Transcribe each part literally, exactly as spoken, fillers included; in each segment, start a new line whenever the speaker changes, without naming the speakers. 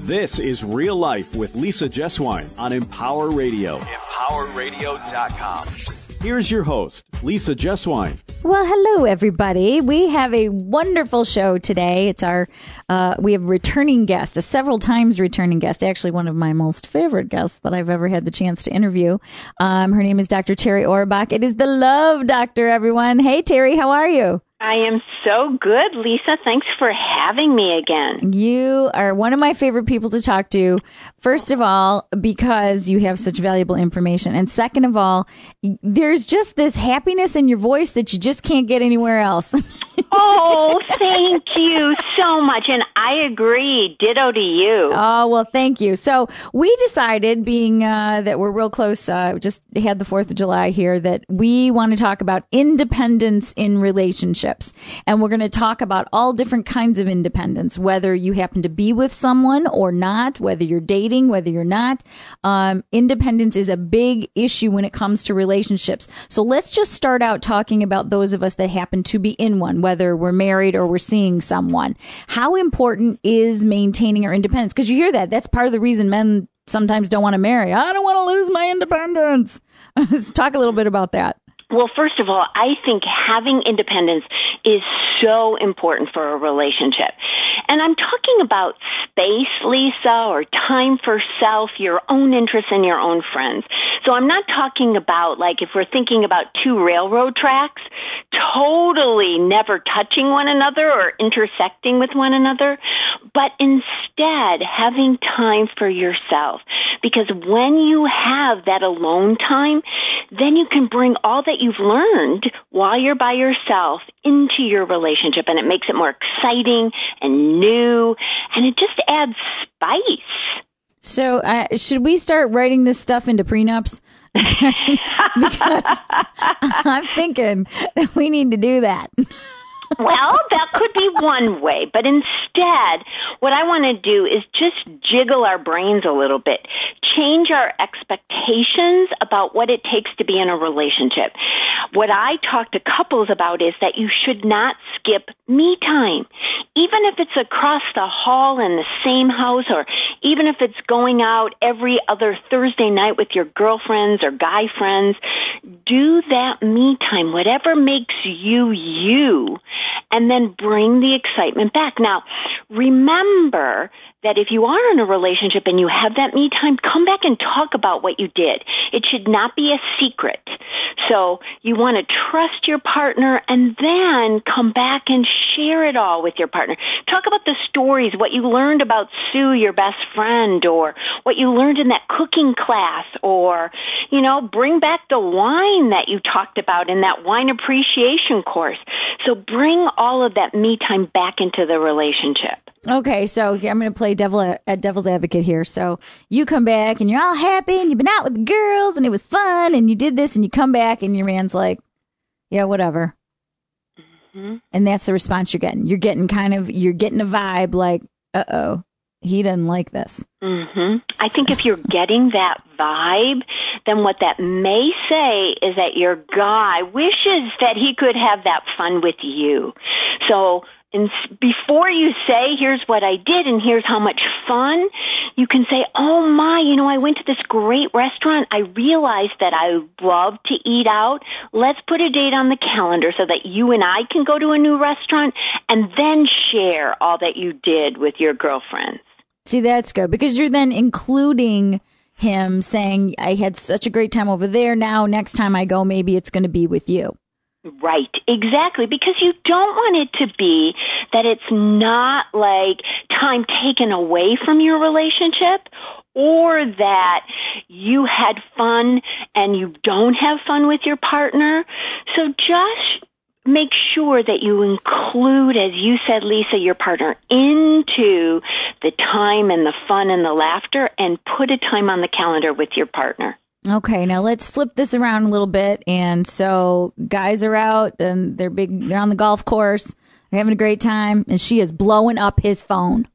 This is Real Life with Lisa Jeswine on Empower Radio. Empower Radio dot com. Here's your host, Lisa Jeswine.
Well, hello, everybody. We have a wonderful show today. It's our, uh, we have a returning guest, a several times returning guest, actually one of my most favorite guests that I've ever had the chance to interview. Um, her name is Doctor Terry Auerbach. It is the Love Doctor, everyone. Hey, Terry, how are you?
I am so good, Lisa. Thanks for having me again.
You are one of my favorite people to talk to. First of all, because you have such valuable information. And second of all, there's just this happiness in your voice that you just can't get anywhere else.
Oh, thank you so much. And I agree. Ditto to you.
Oh, well, thank you. So we decided, being uh, that we're real close, uh, just had the fourth of July here, that we want to talk about independence in relationships. And we're going to talk about all different kinds of independence, whether you happen to be with someone or not, whether you're dating, whether you're not. Um, independence is a big issue when it comes to relationships. So let's just start out talking about those of us that happen to be in one, whether we're married or we're seeing someone. How important is maintaining our independence? Because you hear that. That's part of the reason men sometimes don't want to marry. I don't want to lose my independence. Let's talk a little bit about that.
Well, first of all, I think having independence is so important for a relationship. And I'm talking about space, Lisa, or time for self, your own interests and your own friends. So I'm not talking about, like, if we're thinking about two railroad tracks, totally never touching one another or intersecting with one another, but instead having time for yourself. Because when you have that alone time, then you can bring all that you've learned while you're by yourself into your relationship, and it makes it more exciting and new, and it just adds spice.
So uh, should we start writing this stuff into prenups? Because I'm thinking that we need to do that.
Well, that could be one way, but instead, what I want to do is just jiggle our brains a little bit, change our expectations about what it takes to be in a relationship. What I talk to couples about is that you should not skip me time, even if it's across the hall in the same house, or even if it's going out every other Thursday night with your girlfriends or guy friends. Do that me time, whatever makes you you, and then bring the excitement back. Now, remember that if you are in a relationship and you have that me time, come back and talk about what you did. It should not be a secret. So you want to trust your partner and then come back and share it all with your partner. Talk about the stories, what you learned about Sue, your best friend, or what you learned in that cooking class, or, you know, bring back the wine that you talked about in that wine appreciation course. So bring all of that me time back into the relationship.
Okay, so I'm going to play devil uh, devil's advocate here. So you come back and you're all happy and you've been out with the girls and it was fun and you did this, and you come back and your man's like, yeah, whatever. Mm-hmm. And that's the response you're getting. You're getting kind of, you're getting a vibe like, uh-oh, he doesn't like this.
Mm-hmm. I think if you're getting that vibe, then what that may say is that your guy wishes that he could have that fun with you. So And before you say, here's what I did and here's how much fun, you can say, oh my, you know, I went to this great restaurant. I realized that I love to eat out. Let's put a date on the calendar so that you and I can go to a new restaurant, and then share all that you did with your girlfriends.
See, that's good, because you're then including him, saying, I had such a great time over there. Now, next time I go, maybe it's going to be with you.
Right, exactly, because you don't want it to be that it's not like time taken away from your relationship, or that you had fun and you don't have fun with your partner. So just make sure that you include, as you said, Lisa, your partner into the time and the fun and the laughter, and put a time on the calendar with your partner.
Okay, now let's flip this around a little bit. And so guys are out and they're big, they're on the golf course, they're having a great time, and she is blowing up his phone.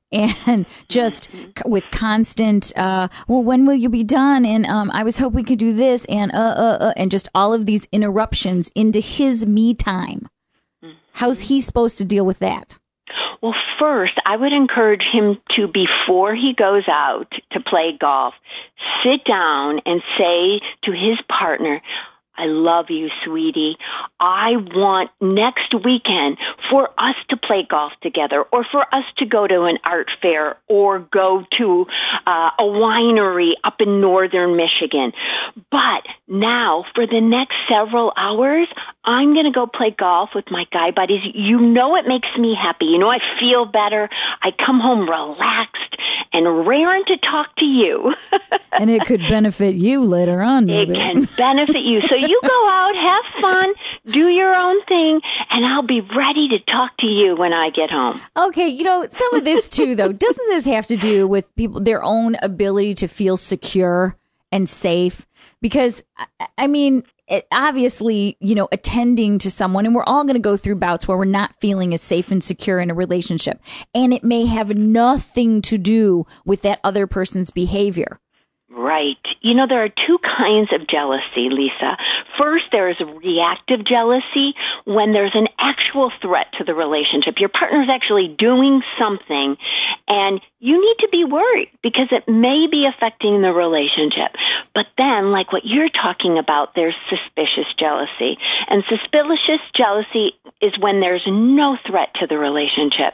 And just with constant, uh, well, when will you be done? And um, I was hoping we could do this, and uh, uh, uh, and just all of these interruptions into his me time. How's he supposed to deal with that?
Well, first, I would encourage him to, before he goes out to play golf, sit down and say to his partner, I love you, sweetie. I want next weekend for us to play golf together, or for us to go to an art fair, or go to uh, a winery up in northern Michigan. But now, for the next several hours, I'm going to go play golf with my guy buddies. You know it makes me happy. You know I feel better. I come home relaxed and raring to talk to you.
And it could benefit you later on, maybe.
It can benefit you. So you go out, have fun, do your own thing, and I'll be ready to talk to you when I get home.
Okay, you know, some of this too, though, doesn't this have to do with people, their own ability to feel secure and safe? Because, I mean, it, obviously, you know, attending to someone, and we're all going to go through bouts where we're not feeling as safe and secure in a relationship. And it may have nothing to do with that other person's behavior.
Right. You know, there are two kinds of jealousy, Lisa. First, there is reactive jealousy when there's an actual threat to the relationship. Your partner's actually doing something, and you need to be worried because it may be affecting the relationship. But then, like what you're talking about, there's suspicious jealousy. And suspicious jealousy is when there's no threat to the relationship.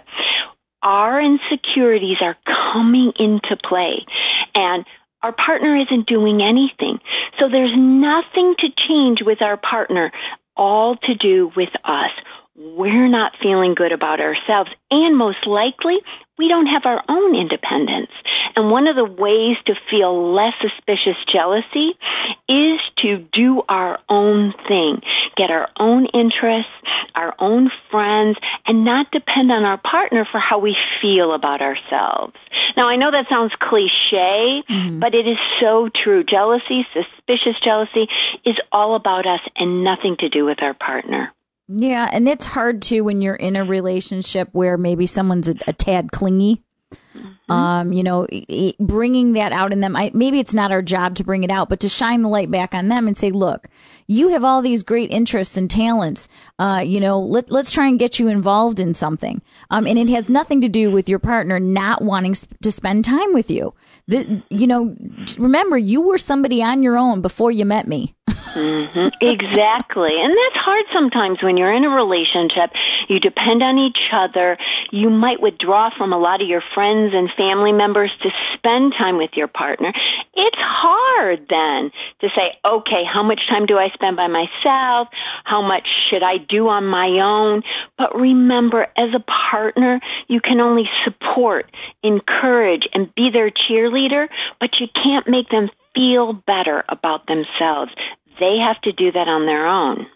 Our insecurities are coming into play, and our partner isn't doing anything. So there's nothing to change with our partner, all to do with us. We're not feeling good about ourselves, and most likely, we don't have our own independence. And one of the ways to feel less suspicious jealousy is to do our own thing, get our own interests, our own friends, and not depend on our partner for how we feel about ourselves. Now, I know that sounds cliche, mm-hmm. but it is so true. Jealousy, suspicious jealousy, is all about us and nothing to do with our partner.
Yeah, and it's hard, too, when you're in a relationship where maybe someone's a, a tad clingy. Mm-hmm. Um, you know, bringing that out in them. I, maybe it's not our job to bring it out, but to shine the light back on them and say, look, you have all these great interests and talents. Uh, you know, let, let's try and get you involved in something. Um, and it has nothing to do with your partner not wanting sp- to spend time with you. The, you know, remember, you were somebody on your own before you met me.
Mm-hmm. Exactly. And that's hard sometimes when you're in a relationship. You depend on each other. You might withdraw from a lot of your friends and family members to spend time with your partner. It's hard then to say, okay, how much time do I spend by myself? How much should I do on my own? But remember, as a partner, you can only support, encourage, and be their cheerleader, but you can't make them feel better about themselves. They have to do that on their own.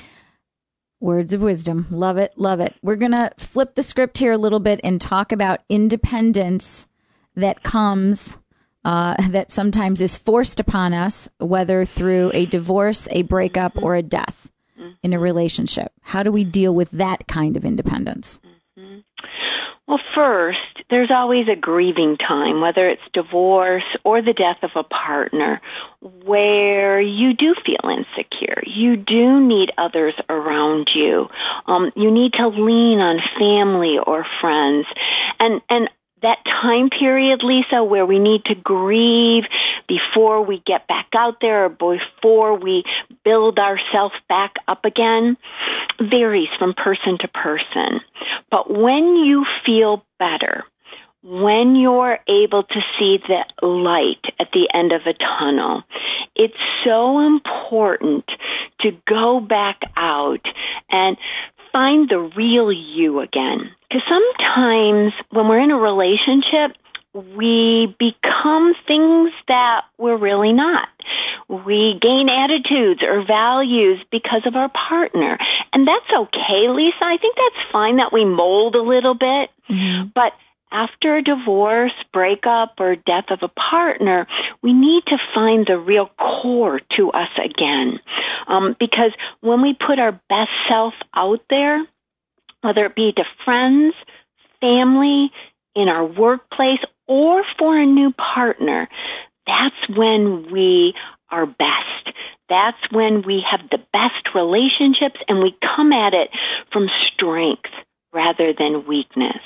Words of wisdom. Love it. Love it. We're going to flip the script here a little bit and talk about independence that comes, uh, that sometimes is forced upon us, whether through a divorce, a breakup, or a death in a relationship. How do we deal with that kind of independence?
Mm-hmm. Well, first, there's always a grieving time, whether it's divorce or the death of a partner, where you do feel insecure. You do need others around you. Um, you need to lean on family or friends. And, and that time period, Lisa, where we need to grieve before we get back out there or before we build ourselves back up again, varies from person to person. But when you feel better, when you're able to see the light at the end of a tunnel, it's so important to go back out and find the real you again. Because sometimes when we're in a relationship, we become things that we're really not. We gain attitudes or values because of our partner. And that's okay, Lisa. I think that's fine that we mold a little bit. Mm-hmm. But after a divorce, breakup, or death of a partner, we need to find the real core to us again. Um, because when we put our best self out there, whether it be to friends, family, in our workplace, or for a new partner, that's when we are best. That's when we have the best relationships, and we come at it from strength, rather than weakness.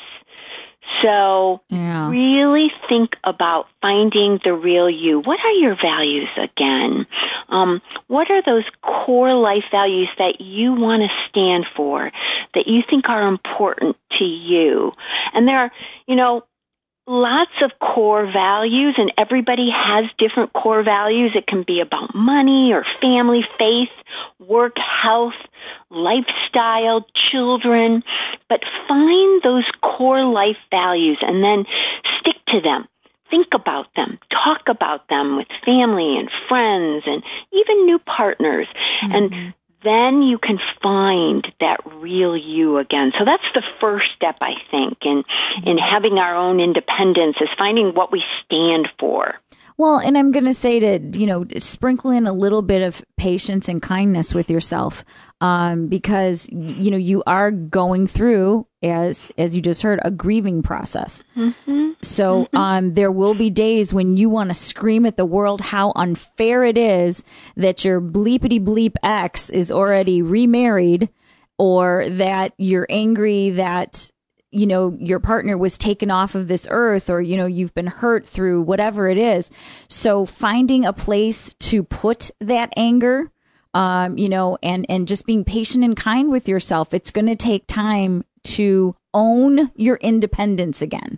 So
yeah.
really think about finding the real you. What are your values again? Um, what are those core life values that you want to stand for, that you think are important to you? And there are, you know, lots of core values, and everybody has different core values. It can be about money or family, faith, work, health, lifestyle, children. But find those core life values and then stick to them. Think about them. Talk about them with family and friends and even new partners. Mm-hmm. And then you can find that real you again. So that's the first step, I think, in, in having our own independence, is finding what we stand for.
Well, and I'm going to say to, you know, sprinkle in a little bit of patience and kindness with yourself, um, because, you know, you are going through, as as you just heard, a grieving process.
Mm-hmm.
So
mm-hmm.
um, there will be days when you want to scream at the world how unfair it is that your bleepity bleep ex is already remarried, or that you're angry that, you know, your partner was taken off of this earth, or, you know, you've been hurt through whatever it is. So finding a place to put that anger, um, you know, and, and just being patient and kind with yourself. It's going to take time to own your independence again.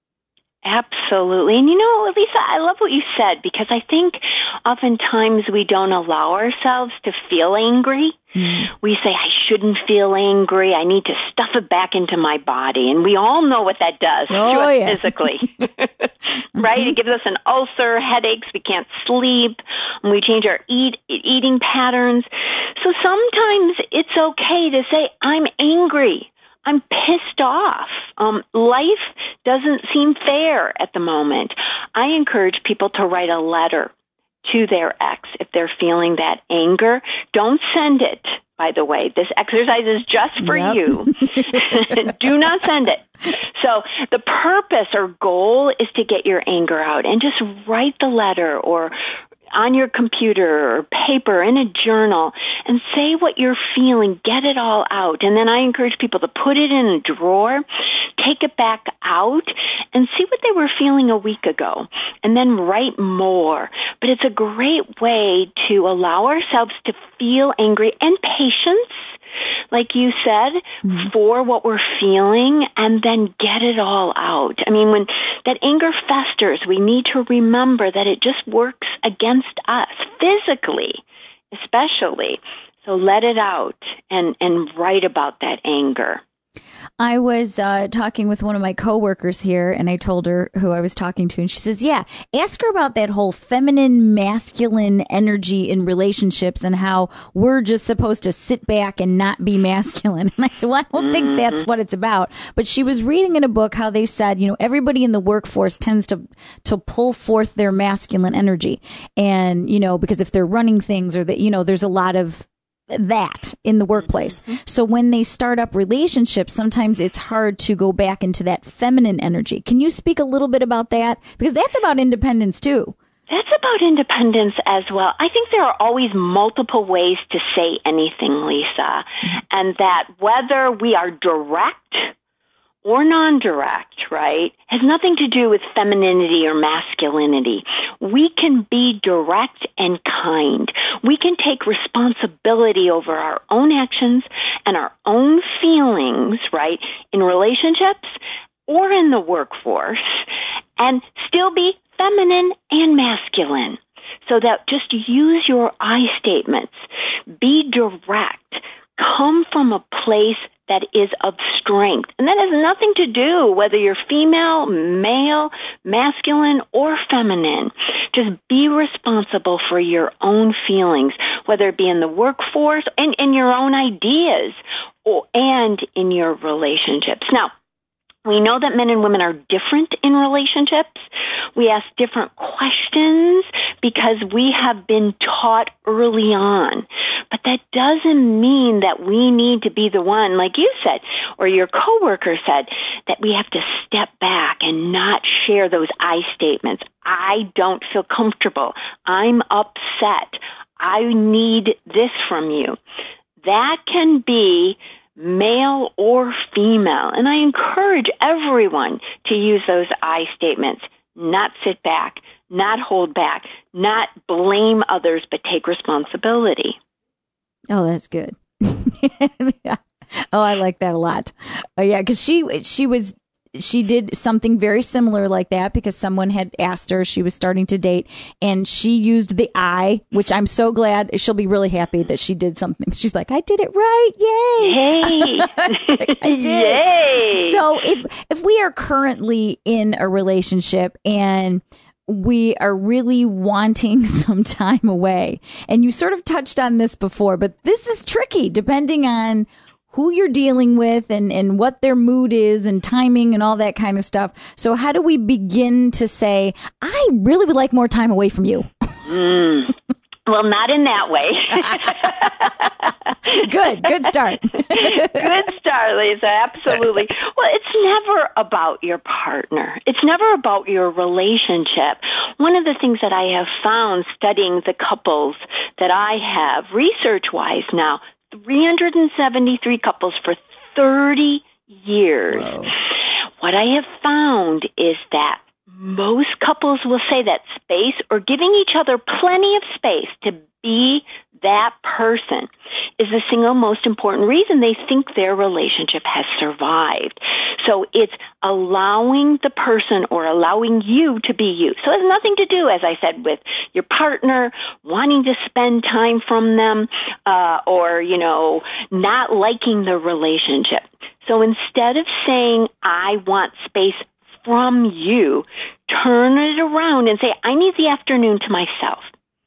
Absolutely. And you know, Lisa, I love what you said, because I think oftentimes we don't allow ourselves to feel angry. Mm. We say, I shouldn't feel angry. I need to stuff it back into my body. And we all know what that does
oh,
to us
yeah.
physically. Right? Mm-hmm. It gives us an ulcer, headaches, we can't sleep, and we change our eat, eating patterns. So sometimes it's okay to say, I'm angry. I'm pissed off. Um, life doesn't seem fair at the moment. I encourage people to write a letter to their ex if they're feeling that anger. Don't send it, by the way. This exercise is just for
yep.
you. Do not send it. So the purpose or goal is to get your anger out, and just write the letter, or on your computer or paper, in a journal, and say what you're feeling. Get it all out. And then I encourage people to put it in a drawer, take it back out, and see what they were feeling a week ago, and then write more. But it's a great way to allow ourselves to feel angry and patience, like you said, mm-hmm. for what we're feeling, and then get it all out. I mean, when that anger festers, we need to remember that it just works against us, physically, especially. So let it out and, and write about that anger.
I was uh, talking with one of my coworkers here, and I told her who I was talking to, and she says, yeah, ask her about that whole feminine, masculine energy in relationships and how we're just supposed to sit back and not be masculine. And I said, well, I don't think
Mm-hmm.
that's what it's about. But she was reading in a book how they said, you know, everybody in the workforce tends to to pull forth their masculine energy. And, you know, because if they're running things, or that, you know, there's a lot of that in the workplace. Mm-hmm. So when they start up relationships, sometimes it's hard to go back into that feminine energy. Can you speak a little bit about that? Because that's about independence too.
That's about independence as well. I think there are always multiple ways to say anything, Lisa, mm-hmm. and that whether we are direct or non-direct, right, has nothing to do with femininity or masculinity. We can be direct and kind. We can take responsibility over our own actions and our own feelings, right, in relationships or in the workforce, and still be feminine and masculine. So that just use your I statements. Be direct. Come from a place that is of strength. And that has nothing to do whether you're female, male, masculine, or feminine. Just be responsible for your own feelings, whether it be in the workforce and in your own ideas, or, and in your relationships. Now, we know that men and women are different in relationships. We ask different questions because we have been taught early on. But that doesn't mean that we need to be the one, like you said, or your coworker said, that we have to step back and not share those I statements. I don't feel comfortable. I'm upset. I need this from you. That can be male or female. And I encourage everyone to use those I statements, not sit back, not hold back, not blame others, but take responsibility.
Oh, that's good. Yeah. Oh, I like that a lot. Oh, yeah, because she she was she did something very similar like that because someone had asked her, she was starting to date, and she used the I, which I'm so glad. She'll be really happy that she did something. She's like, I did it right. Yay.
Hey.
Like, I did.
Yay.
So if if we are currently in a relationship and we are really wanting some time away, and you sort of touched on this before, but this is tricky depending on who you're dealing with and, and what their mood is and timing and all that kind of stuff. So how do we begin to say, I really would like more time away from you?
Mm. Well, not in that way.
Good, good start.
Good start, Lisa, absolutely. Well, it's never about your partner. It's never about your relationship. One of the things that I have found studying the couples that I have research-wise now, three hundred seventy-three couples for thirty years. Whoa. What I have found is that most couples will say that space or giving each other plenty of space to be that person is the single most important reason they think their relationship has survived. So it's allowing the person or allowing you to be you. So it has nothing to do, as I said, with your partner wanting to spend time from them uh, or, you know, not liking the relationship. So instead of saying, I want space from you, turn it around and say, I need the afternoon to myself.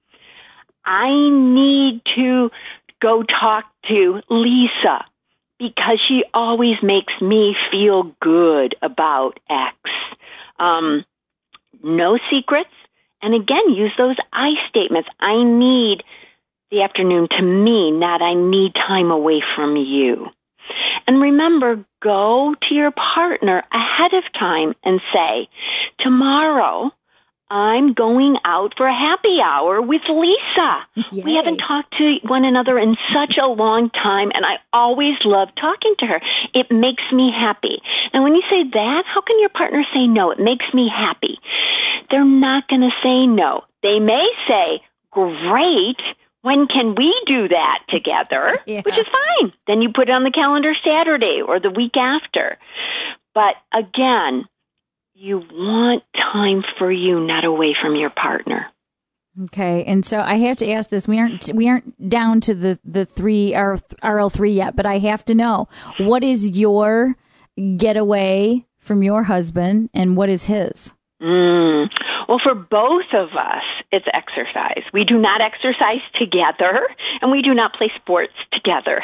I need to go talk to Lisa because she always makes me feel good about X. Um, no secrets. And again, use those I statements. I need the afternoon to me, not I need time away from you. And remember, go to your partner ahead of time and say, tomorrow I'm going out for a happy hour with Lisa. Yay. We haven't talked to one another in such a long time, and I always love talking to her. It makes me happy. And when you say that, how can your partner say no? It makes me happy. They're not going to say no. They may say, great, when can we do that together? Yeah. Which is fine. Then you put it on the calendar Saturday or the week after. But again, you want time for you, not away from your partner.
Okay, and so I have to ask this. We aren't we aren't down to the the three R L three yet, but I have to know, what is your getaway from your husband, and what is his?
Mm. Well, for both of us, it's exercise. We do not exercise together, and we do not play sports together.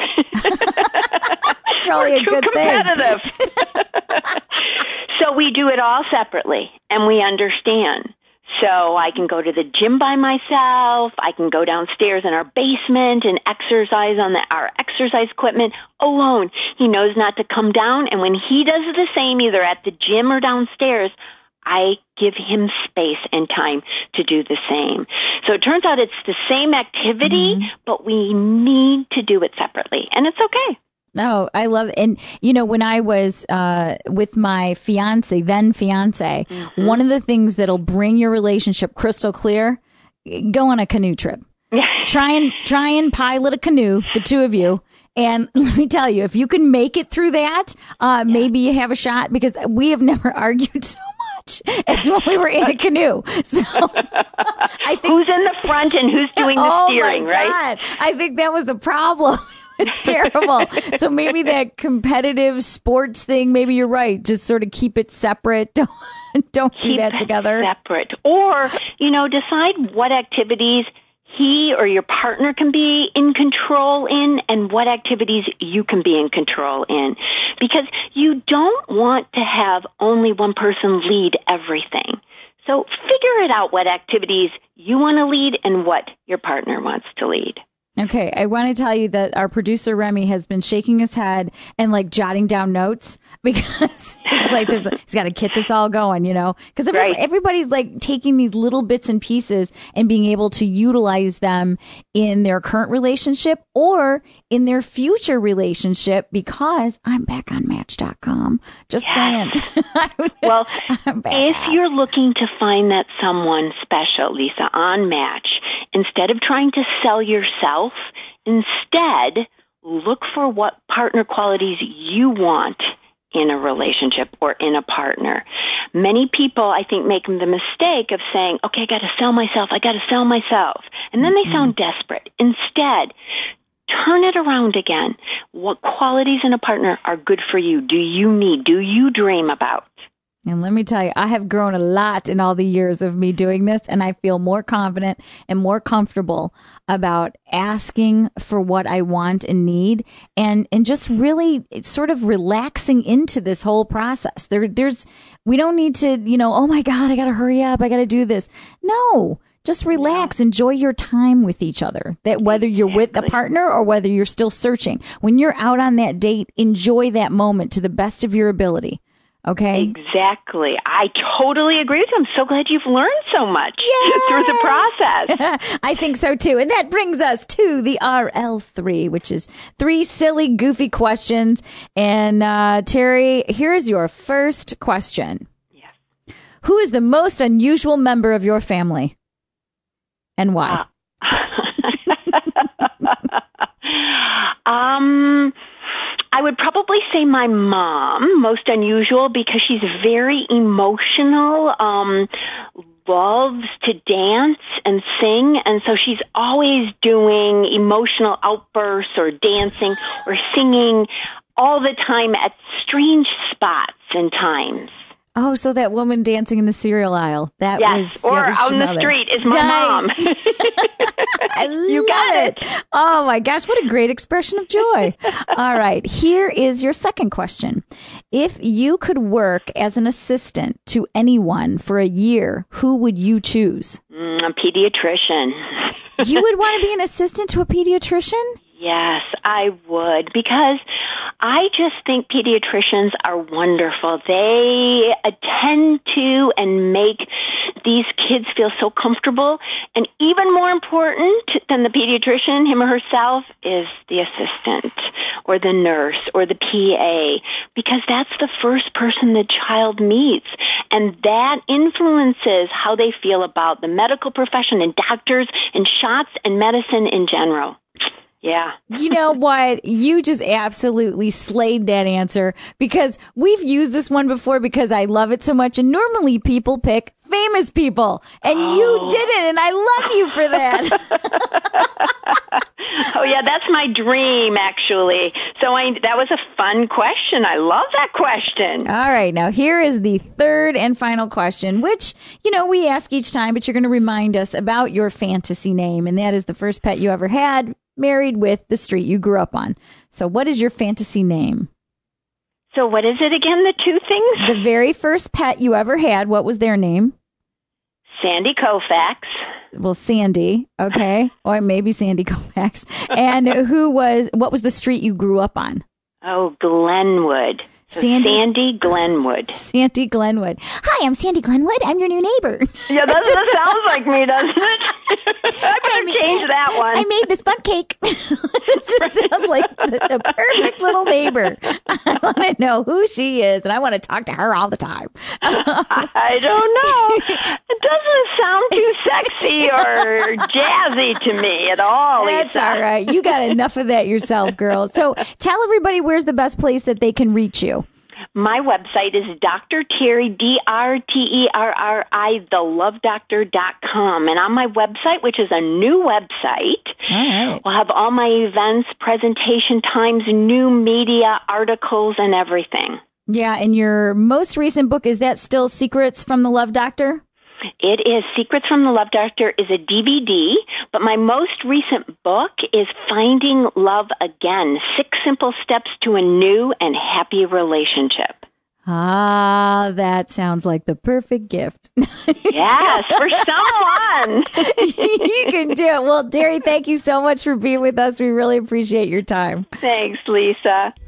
That's really
We're
a
too
good
competitive. thing. So we do it all separately, and we understand. So I can go to the gym by myself. I can go downstairs in our basement and exercise on the, our exercise equipment alone. He knows not to come down, and when he does the same, either at the gym or downstairs, I give him space and time to do the same. So it turns out it's the same activity, mm-hmm. but we need to do it separately, and it's okay.
No, I love it. And, you know, when I was uh, with my fiance, then fiance, mm-hmm. one of the things that'll bring your relationship crystal clear, go on a canoe trip. try and try and pilot a canoe, the two of you. And let me tell you, if you can make it through that, uh, yeah. maybe you have a shot, because we have never argued so much as when we were in a canoe. So I think,
who's in the front and who's doing the
oh
steering,
my
right?
God. I think that was the problem. It's terrible. So maybe that competitive sports thing, maybe you're right. Just sort of keep it separate. Don't, don't do
keep
that together.
Separate. Or, you know, decide what activities he or your partner can be in control in and what activities you can be in control in. Because you don't want to have only one person lead everything. So figure it out what activities you want to lead and what your partner wants to lead.
Okay, I want to tell you that our producer Remy has been shaking his head and like jotting down notes because it's like there's, he's got to get this all going, you know, because every,
Right.
everybody's like taking these little bits and pieces and being able to utilize them in their current relationship or in their future relationship because I'm back on Match dot com. Just
Yes.
saying.
Well,
I'm back.
if you're looking to find that someone special, Lisa, on Match, instead of trying to sell yourself, instead look for what partner qualities you want in a relationship or in a partner. Many people, I think, make the mistake of saying, okay, I got to sell myself, I got to sell myself. And then they sound desperate. Instead, turn it around again. What qualities in a partner are good for you? Do you need? Do you dream about?
And let me tell you, I have grown a lot in all the years of me doing this, and I feel more confident and more comfortable about asking for what I want and need, and and just really sort of relaxing into this whole process. There, there's, we don't need to, you know, oh my God, I got to hurry up, I got to do this. No. Just relax, enjoy your time with each other. That whether you're with a partner or whether you're still searching, when you're out on that date, enjoy that moment to the best of your ability. Okay?
Exactly. I totally agree with you. I'm so glad you've learned so much through the process.
I think so too. And that brings us to the R L three, which is three silly, goofy questions. And uh, Terry, here's your first question.
Yes.
Who is the most unusual member of your family? And why?
Uh, um, I would probably say my mom, most unusual because she's very emotional, um, loves to dance and sing, and so she's always doing emotional outbursts or dancing or singing all the time at strange spots and times.
Oh, so that woman dancing in the cereal aisle. That
Yes,
was
or
that was
out in the
Chanel.
street is my
Nice.
mom.
I
You
love
got
it. Oh my gosh, what a great expression of joy. All right, here is your second question. If you could work as an assistant to anyone for a year, who would you choose?
Mm, a pediatrician.
You would want to be an assistant to a pediatrician?
Yes, I would, because I just think pediatricians are wonderful. They attend to and make these kids feel so comfortable. And even more important than the pediatrician, him or herself, is the assistant or the nurse or the P A, because that's the first person the child meets. And that influences how they feel about the medical profession and doctors and shots and medicine in general. Yeah.
You know what? You just absolutely slayed that answer because we've used this one before because I love it so much. And normally people pick famous people and
Oh.
you didn't. And I love you for that.
Oh, yeah, that's my dream, actually. So I, that was a fun question. I love that question.
All right. Now here is the third and final question, which, you know, we ask each time, but you're going to remind us about your fantasy name. And that is the first pet you ever had, married with the street you grew up on. So what is your fantasy name?
So what is it again, the two things?
The very first pet you ever had, what was their name?
Sandy Koufax.
Well, Sandy, okay, or maybe Sandy Koufax. And who was, what was the street you grew up on?
Oh, Glenwood. So
Sandy-
Sandy Glenwood.
Sandy Glenwood. Hi, I'm Sandy Glenwood. I'm your new neighbor.
Yeah, that, that sounds like me, doesn't it? I better
I
change that one.
I made this bunt cake. It just sounds like the, the perfect little neighbor. I want to know who she is, and I want to talk to her all the time.
I don't know. It doesn't sound too sexy or jazzy to me at all,
That's
Lisa.
all right. You got enough of that yourself, girl. So tell everybody where's the best place that they can reach you.
My website is Doctor Terry, D R T E R R I, the love doctor dot com. And on my website, which is a new website,
All right.
we'll have all my events, presentation times, new media, articles, and everything.
Yeah, and your most recent book, is that still Secrets from the Love Doctor?
It is Secrets from the Love Doctor is a D V D, but my most recent book is Finding Love Again, Six Simple Steps to a New and Happy Relationship.
Ah, that sounds like the perfect gift.
Yes, for someone.
You can do it. Well, Derry, thank you so much for being with us. We really appreciate your time.
Thanks, Lisa.